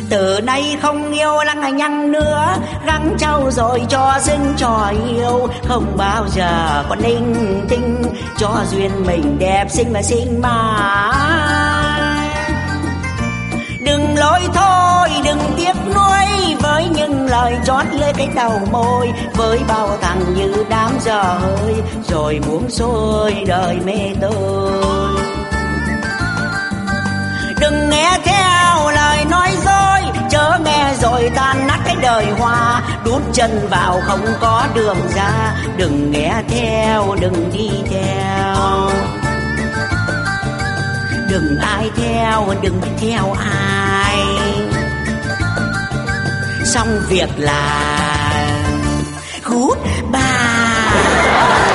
Từ nay không yêu lăng nhăng nữa, gắng trau dồi cho xinh trò yêu, không bao giờ có linh tinh, cho duyên mình đẹp xinh mà xinh mãi. Đừng lỗi thôi, đừng tiếc nuối với những lời chót lưỡi cái đầu môi, với bao thằng như đám dở hơi rồi buông xuôi đời mê tôi. Đừng nghe theo lời nói dối, chớ nghe rồi tan nát cái đời hoa, đút chân vào không có đường ra. Đừng nghe theo, đừng đi theo, đừng ai theo, đừng theo ai. Xong việc là goodbye.